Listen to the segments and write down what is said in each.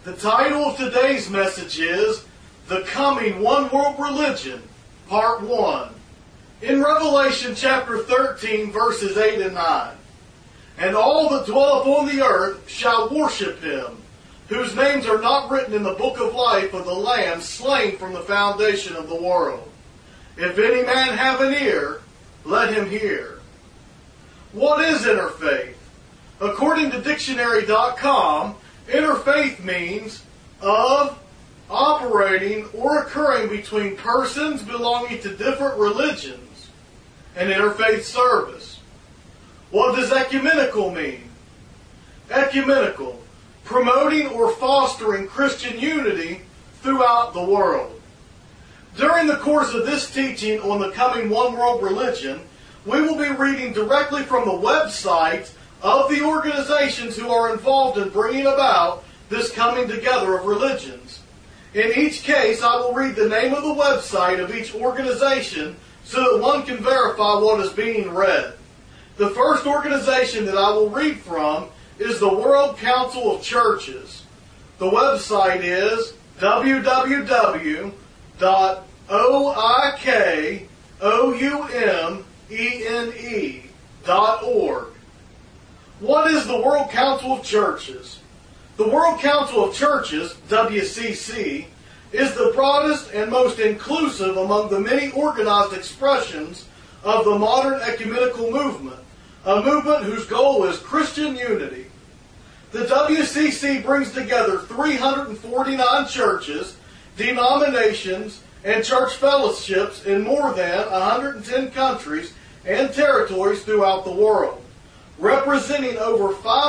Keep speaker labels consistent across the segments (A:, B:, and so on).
A: The title of today's message is The Coming One World Religion, Part 1. In Revelation chapter 13, verses 8 and 9. And all that dwell upon the earth shall worship him, whose names are not written in the book of life of the Lamb slain from the foundation of the world. If any man have an ear, let him hear. What is interfaith? According to dictionary.com, interfaith means of, operating, or occurring between persons belonging to different religions. An interfaith service. What does ecumenical mean? Ecumenical, promoting or fostering Christian unity throughout the world. During the course of this teaching on the coming one world religion, we will be reading directly from the websites of the organizations who are involved in bringing about this coming together of religions. In each case, I will read the name of the website of each organization so that one can verify what is being read. The first organization that I will read from is the World Council of Churches. The website is www.oikoumene.org. What is the World Council of Churches? The World Council of Churches, WCC, is the broadest and most inclusive among the many organized expressions of the modern ecumenical movement, a movement whose goal is Christian unity. The WCC brings together 349 churches, denominations, and church fellowships in more than 110 countries and territories throughout the world, representing over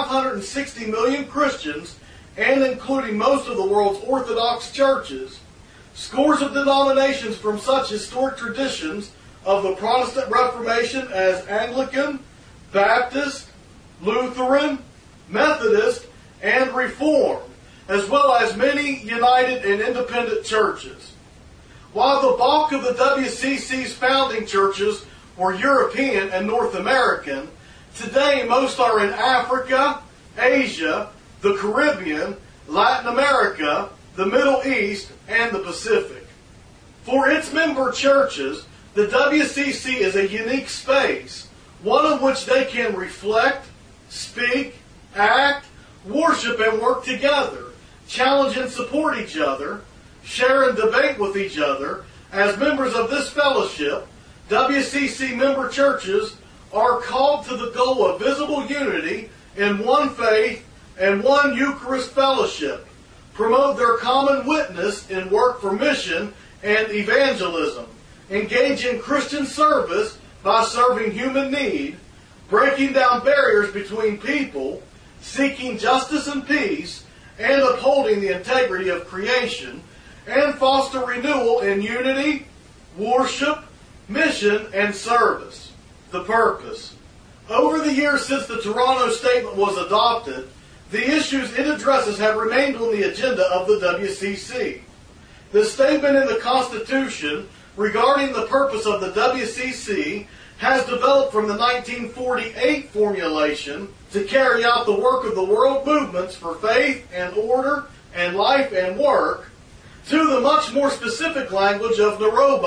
A: 560 million Christians and including most of the world's Orthodox churches. Scores of denominations from such historic traditions of the Protestant Reformation as Anglican, Baptist, Lutheran, Methodist, and Reformed, as well as many united and independent churches. While the bulk of the WCC's founding churches were European and North American, today most are in Africa, Asia, the Caribbean, Latin America, the Middle East, and the Pacific. For its member churches, the WCC is a unique space, one in which they can reflect, speak, act, worship, and work together, challenge and support each other, share and debate with each other. As members of this fellowship, WCC member churches are called to the goal of visible unity in one faith and one Eucharist fellowship, promote their common witness in work for mission and evangelism, engage in Christian service by serving human need, breaking down barriers between people, seeking justice and peace, and upholding the integrity of creation, and foster renewal in unity, worship, mission, and service. The purpose. Over the years since the Toronto Statement was adopted, the issues it addresses have remained on the agenda of the WCC. The statement in the Constitution regarding the purpose of the WCC has developed from the 1948 formulation to carry out the work of the world movements for faith and order and life and work, to the much more specific language of Nairobi,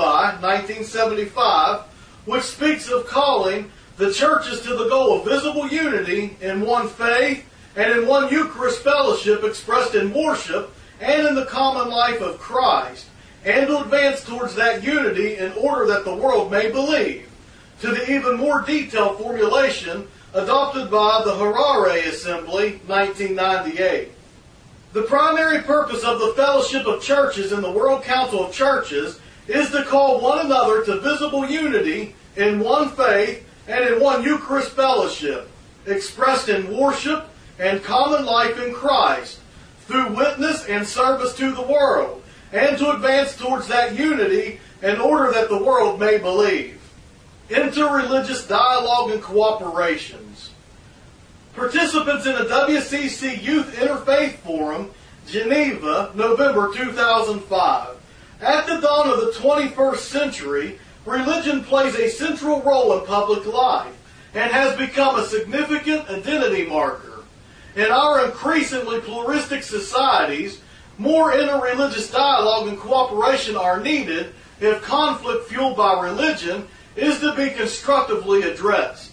A: 1975, which speaks of calling the churches to the goal of visible unity in one faith and in one Eucharist fellowship expressed in worship and in the common life of Christ, and to advance towards that unity in order that the world may believe, to the even more detailed formulation adopted by the Harare Assembly, 1998. The primary purpose of the Fellowship of Churches in the World Council of Churches is to call one another to visible unity in one faith and in one Eucharist fellowship, expressed in worship and common life in Christ, through witness and service to the world, and to advance towards that unity in order that the world may believe. Interreligious dialogue and cooperations. Participants in the WCC Youth Interfaith Forum, Geneva, November 2005. At the dawn of the 21st century, religion plays a central role in public life and has become a significant identity marker. In our increasingly pluralistic societies, more interreligious dialogue and cooperation are needed if conflict fueled by religion is to be constructively addressed.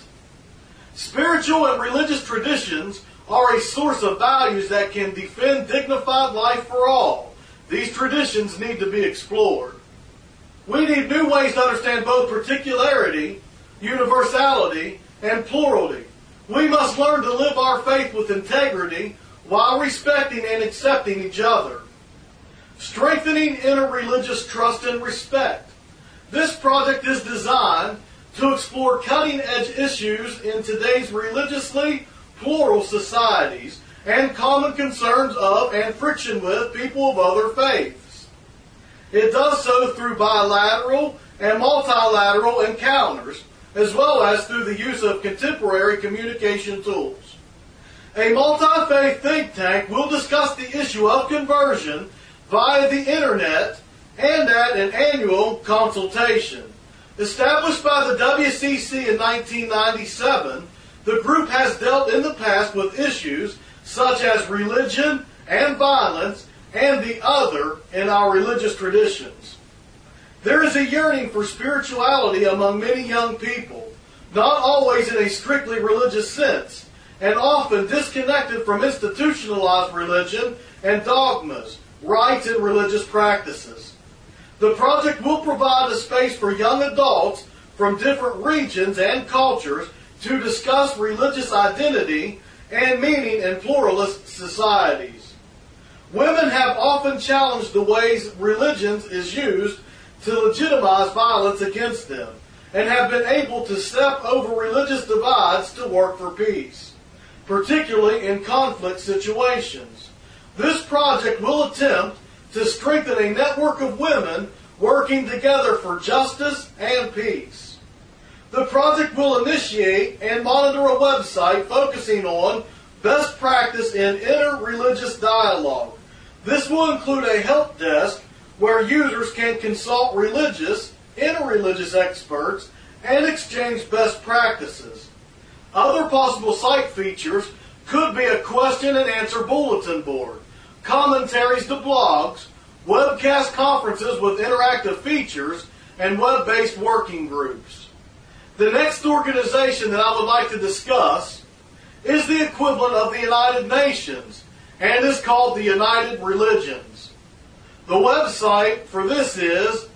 A: Spiritual and religious traditions are a source of values that can defend dignified life for all. These traditions need to be explored. We need new ways to understand both particularity, universality, and plurality. We must learn to live our faith with integrity while respecting and accepting each other. Strengthening interreligious trust and respect. This project is designed to explore cutting-edge issues in today's religiously plural societies and common concerns of and friction with people of other faiths. It does so through bilateral and multilateral encounters, as well as through the use of contemporary communication tools. A multi-faith think tank will discuss the issue of conversion via the internet and at an annual consultation. Established by the WCC in 1997, the group has dealt in the past with issues such as religion and violence and the other in our religious traditions. There is a yearning for spirituality among many young people, not always in a strictly religious sense, and often disconnected from institutionalized religion and dogmas, rites, and religious practices. The project will provide a space for young adults from different regions and cultures to discuss religious identity and meaning in pluralist societies. Women have often challenged the ways religion is used to legitimize violence against them, and have been able to step over religious divides to work for peace, particularly in conflict situations. This project will attempt to strengthen a network of women working together for justice and peace. The project will initiate and monitor a website focusing on best practice in interreligious dialogue. This will include a help desk where users can consult religious, interreligious experts and exchange best practices. Other possible site features could be a question and answer bulletin board, commentaries to blogs, webcast conferences with interactive features, and web-based working groups. The next organization that I would like to discuss is the equivalent of the United Nations and is called the United Religions. The website for this is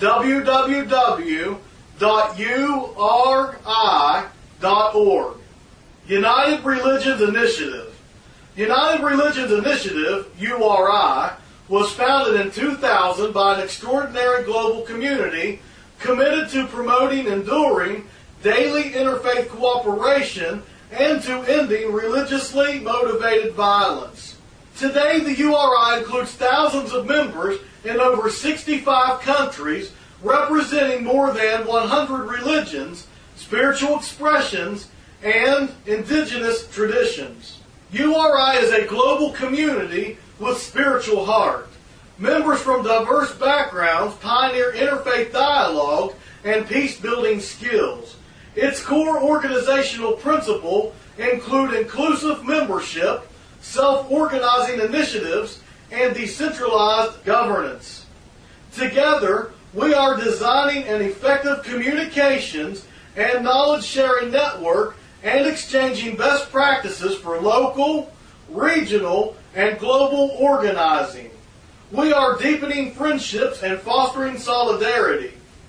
A: www.uri.org. United Religions Initiative. United Religions Initiative, URI, was founded in 2000 by an extraordinary global community committed to promoting enduring daily interfaith cooperation and to ending religiously motivated violence. Today, the URI includes thousands of members in over 65 countries, representing more than 100 religions, spiritual expressions, and indigenous traditions. URI is a global community with spiritual heart. Members from diverse backgrounds pioneer interfaith dialogue and peace-building skills. Its core organizational principle include inclusive membership, self-organizing initiatives, and decentralized governance. Together, we are designing an effective communications and knowledge-sharing network and exchanging best practices for local, regional, and global organizing. We are deepening friendships and fostering solidarity.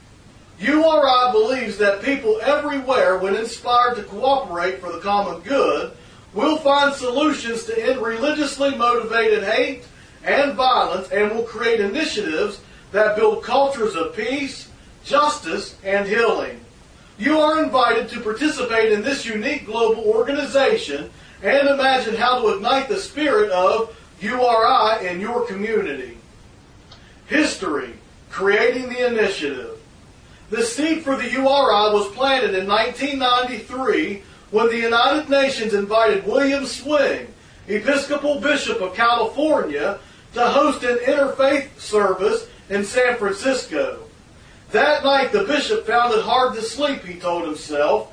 A: URI believes that people everywhere, when inspired to cooperate for the common good, will find solutions to end religiously motivated hate and violence and will create initiatives that build cultures of peace, justice, and healing. You are invited to participate in this unique global organization and imagine how to ignite the spirit of URI in your community. History, creating the initiative. The seed for the URI was planted in 1993 when the United Nations invited William Swing, Episcopal Bishop of California, to host an interfaith service in San Francisco. That night the bishop found it hard to sleep, he told himself,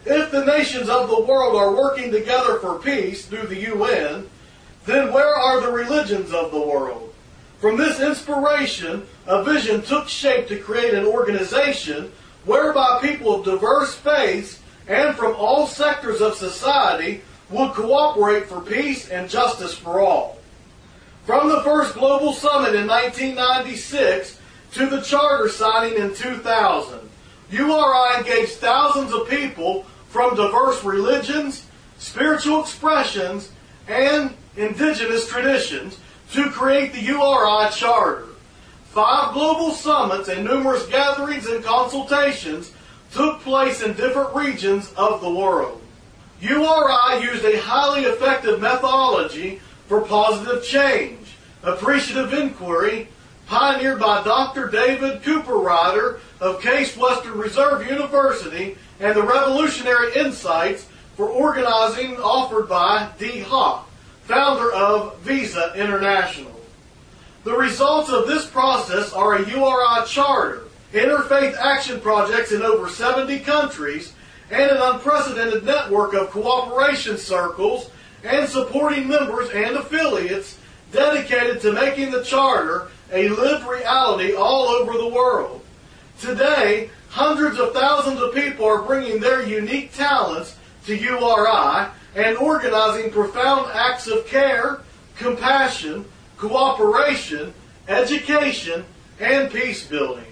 A: If the nations of the world are working together for peace through the UN, then where are the religions of the world? From this inspiration, a vision took shape to create an organization whereby people of diverse faiths and from all sectors of society would cooperate for peace and justice for all. From the first global summit in 1996 to the charter signing in 2000, URI engaged thousands of people from diverse religions, spiritual expressions, and indigenous traditions to create the URI Charter. 5 global summits and numerous gatherings and consultations took place in different regions of the world. URI used a highly effective methodology for positive change, appreciative inquiry, pioneered by Dr. David Cooper-Ryder of Case Western Reserve University, and the revolutionary insights for organizing offered by Dee Hock, founder of Visa International. The results of this process are a URI charter, interfaith action projects in over 70 countries, and an unprecedented network of cooperation circles and supporting members and affiliates dedicated to making the charter a lived reality all over the world. Today, hundreds of thousands of people are bringing their unique talents to URI and organizing profound acts of care, compassion, cooperation, education, and peace building.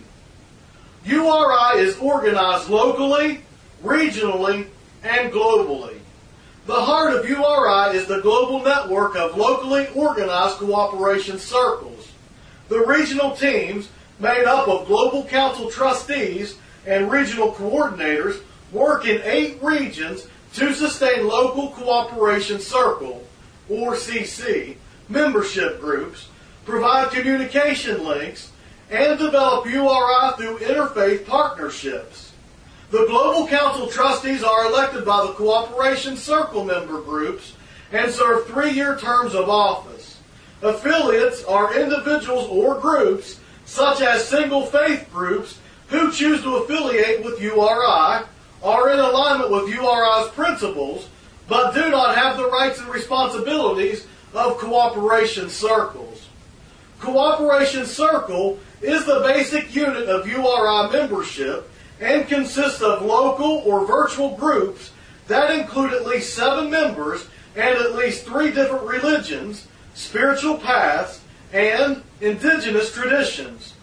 A: URI is organized locally, regionally, and globally. The heart of URI is the global network of locally organized cooperation circles. The regional teams, made up of Global Council trustees and regional coordinators, work in 8 regions to sustain local cooperation circle, or CC, membership groups, provide communication links, and develop URI through interfaith partnerships. The Global Council trustees are elected by the Cooperation Circle member groups and serve 3-year terms of office. Affiliates are individuals or groups, such as single faith groups, who choose to affiliate with URI, are in alignment with URI's principles, but do not have the rights and responsibilities of cooperation circles. Cooperation Circle is the basic unit of URI membership and consists of local or virtual groups that include at least 7 members and at least 3 different religions, spiritual paths, and indigenous traditions.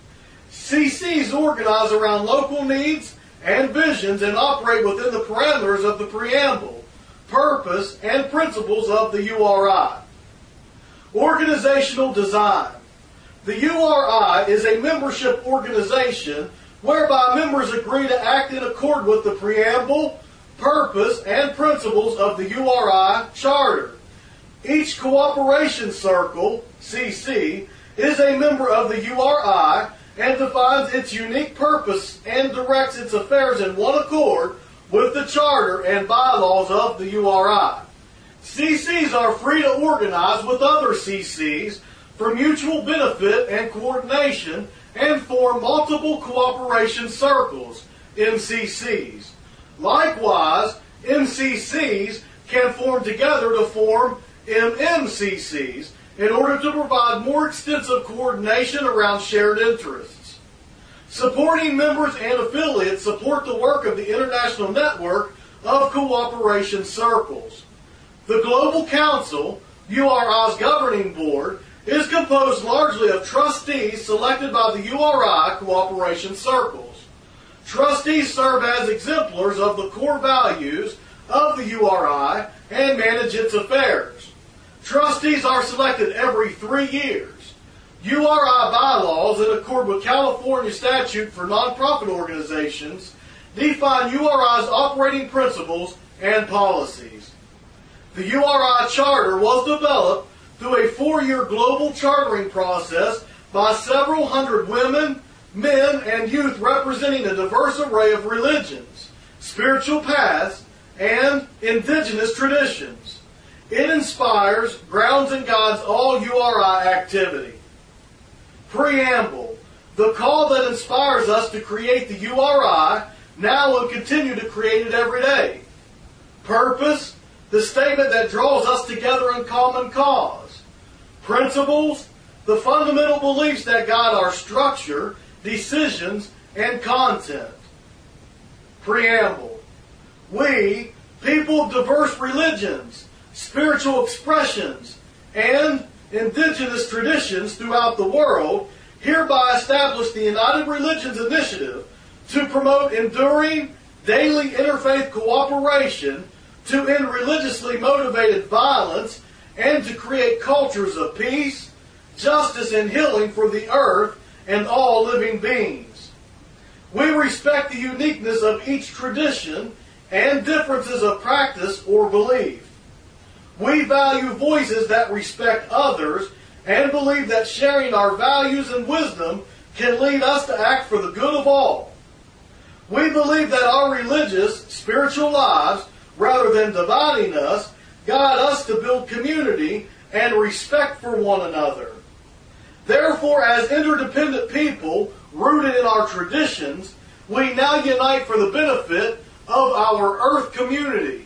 A: CCs organize around local needs and visions and operate within the parameters of the preamble, purpose, and principles of the URI. Organizational design. The URI is a membership organization whereby members agree to act in accord with the preamble, purpose, and principles of the URI Charter. Each cooperation circle, CC, is a member of the URI and defines its unique purpose and directs its affairs in one accord with the Charter and bylaws of the URI. CCs are free to organize with other CCs for mutual benefit and coordination and form multiple cooperation circles, MCCs. Likewise, MCCs can form together to form MMCCs in order to provide more extensive coordination around shared interests. Supporting members and affiliates support the work of the International Network of Cooperation Circles. The Global Council, URI's governing board, is composed largely of trustees selected by the URI Cooperation Circles. Trustees serve as exemplars of the core values of the URI and manage its affairs. Trustees are selected every 3 years. URI bylaws, in accord with California statute for nonprofit organizations, define URI's operating principles and policies. The URI Charter was developed through a 4-year global chartering process by several hundred women, men, and youth representing a diverse array of religions, spiritual paths, and indigenous traditions. It inspires, grounds, and guides all URI activity. Preamble. The call that inspires us to create the URI now and continue to create it every day. Purpose, the statement that draws us together in common cause. Principles, the fundamental beliefs that guide our structure, decisions, and content. Preamble. We, people of diverse religions, spiritual expressions, and indigenous traditions throughout the world, hereby establish the United Religions Initiative to promote enduring, daily interfaith cooperation, to end religiously motivated violence, and to create cultures of peace, justice, and healing for the earth and all living beings. We respect the uniqueness of each tradition and differences of practice or belief. We value voices that respect others and believe that sharing our values and wisdom can lead us to act for the good of all. We believe that our religious, spiritual lives, rather than dividing us, guide us to build community and respect for one another. Therefore, as interdependent people rooted in our traditions, we now unite for the benefit of our earth community.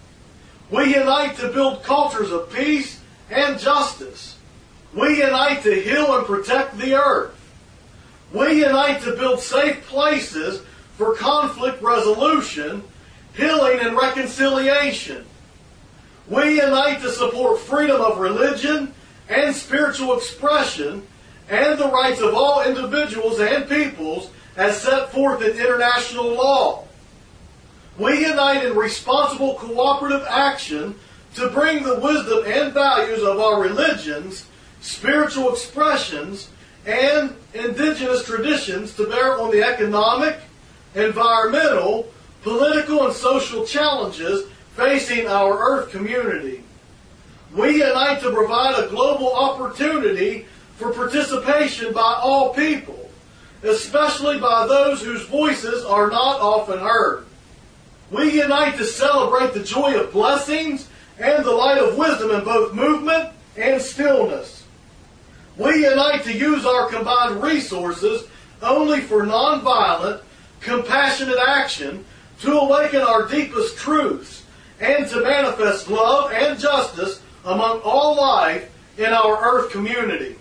A: We unite to build cultures of peace and justice. We unite to heal and protect the earth. We unite to build safe places for conflict resolution, healing, and reconciliation. We unite to support freedom of religion and spiritual expression and the rights of all individuals and peoples as set forth in international law. We unite in responsible cooperative action to bring the wisdom and values of our religions, spiritual expressions, and indigenous traditions to bear on the economic, environmental, political, and social challenges facing our earth community. We unite to provide a global opportunity for participation by all people, especially by those whose voices are not often heard. We unite to celebrate the joy of blessings and the light of wisdom in both movement and stillness. We unite to use our combined resources only for nonviolent, compassionate action to awaken our deepest truths and to manifest love and justice among all life in our earth community.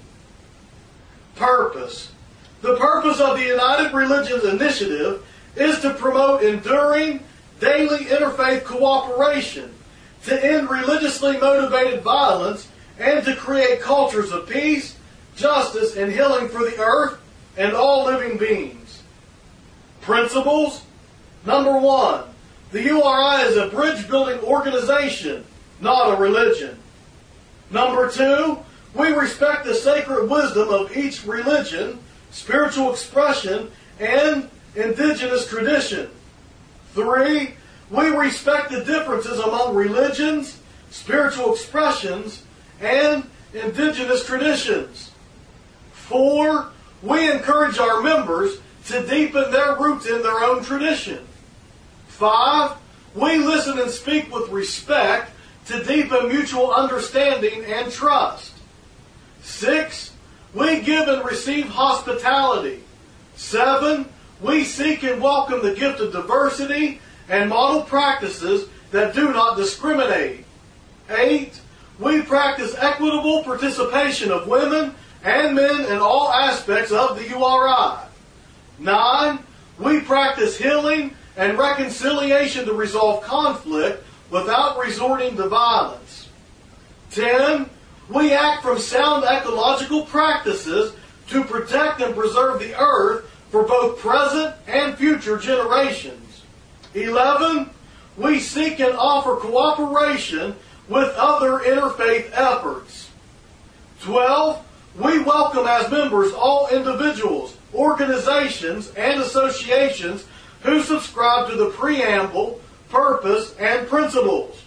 A: Purpose. The purpose of the United Religions Initiative is to promote enduring, daily interfaith cooperation, to end religiously motivated violence, and to create cultures of peace, justice, and healing for the earth and all living beings. Principles. Number 1, the URI is a bridge-building organization, not a religion. Number 2, we respect the sacred wisdom of each religion, spiritual expression, and indigenous tradition. 3, we respect the differences among religions, spiritual expressions, and indigenous traditions. 4, we encourage our members to deepen their roots in their own tradition. 5, we listen and speak with respect to deepen mutual understanding and trust. 6, we give and receive hospitality. 7, we seek and welcome the gift of diversity and model practices that do not discriminate. 8, we practice equitable participation of women and men in all aspects of the URI. 9, we practice healing and reconciliation to resolve conflict without resorting to violence. 10, we act from sound ecological practices to protect and preserve the earth for both present and future generations. 11, we seek and offer cooperation with other interfaith efforts. 12, we welcome as members all individuals, organizations, and associations who subscribe to the preamble, purpose, and principles.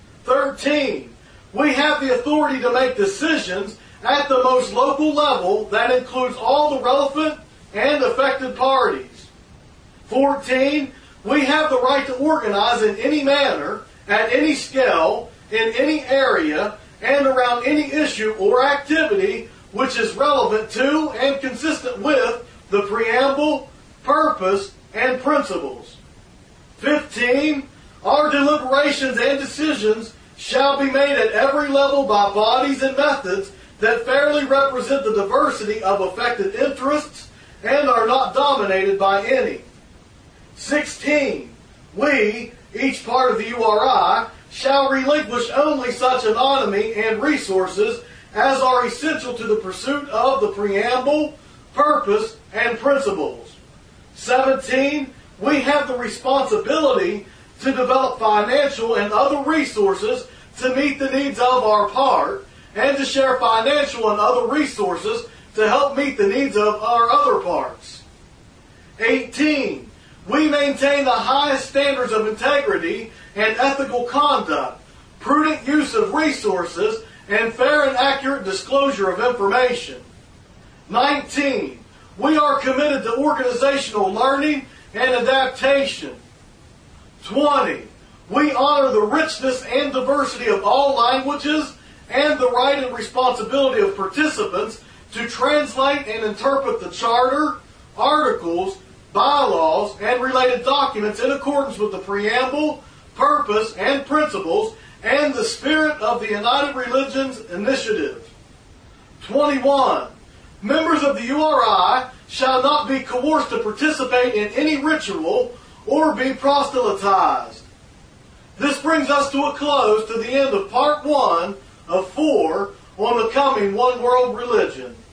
A: 13, we have the authority to make decisions at the most local level that includes all the relevant and affected parties. 14, we have the right to organize in any manner, at any scale, in any area, and around any issue or activity which is relevant to and consistent with the preamble, purpose, and principles. 15, Our deliberations and decisions shall be made at every level by bodies and methods that fairly represent the diversity of affected interests and are not dominated by any. 16. We, each part of the URI, shall relinquish only such autonomy and resources as are essential to the pursuit of the preamble, purpose, and principles. 17. We have the responsibility to develop financial and other resources to meet the needs of our part, and to share financial and other resources to help meet the needs of our other parts. 18. We maintain the highest standards of integrity and ethical conduct, prudent use of resources, and fair and accurate disclosure of information. 19. We are committed to organizational learning and adaptation. 20. We honor the richness and diversity of all languages and the right and responsibility of participants to translate and interpret the Charter, articles, bylaws, and related documents in accordance with the preamble, purpose, and principles, and the spirit of the United Religions Initiative. 21. Members of the URI shall not be coerced to participate in any ritual or be proselytized. This brings us to a close to the end of Part 1 of 4 on becoming one world religion.